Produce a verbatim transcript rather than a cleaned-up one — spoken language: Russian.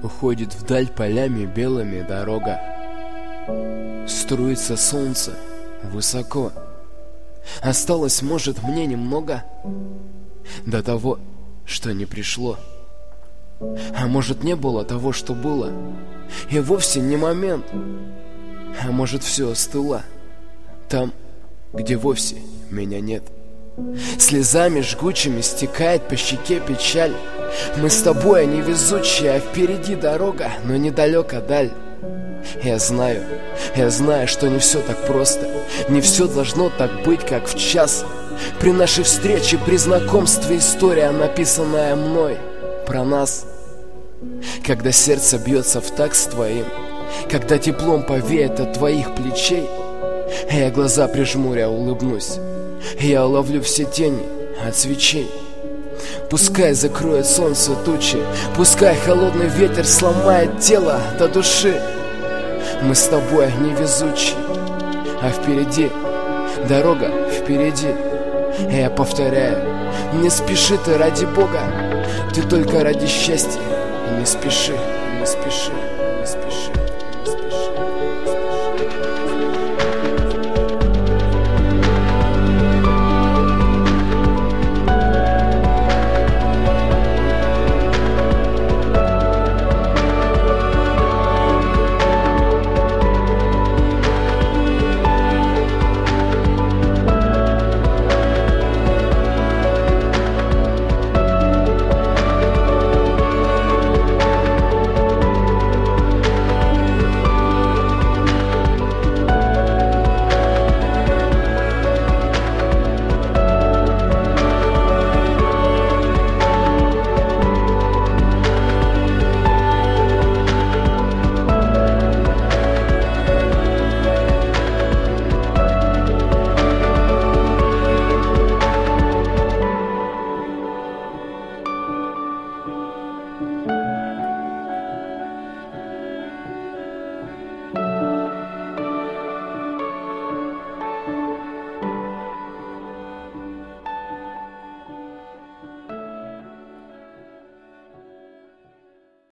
Уходит вдаль полями белыми дорога. Струится солнце высоко. Осталось, может, мне немного до того, что не пришло. А может, не было того, что было, и вовсе не момент. А может, все остыло там, где вовсе меня нет. Слезами жгучими стекает по щеке печаль. Мы с тобой, а невезучие, а впереди дорога, но недалека даль. Я знаю, я знаю, что не все так просто. Не все должно так быть, как в час. При нашей встрече, при знакомстве история, написанная мной про нас. Когда сердце бьется в такт с твоим, когда теплом повеет от твоих плечей, я глаза прижмуря улыбнусь, я уловлю все тени от свечей. Пускай закроет солнце тучи, пускай холодный ветер сломает тело до души. Мы с тобой невезучие, а впереди дорога, впереди. Я повторяю, не спеши ты ради Бога, ты только ради счастья. Не спеши, не спеши, не спеши, не спеши, не спеши.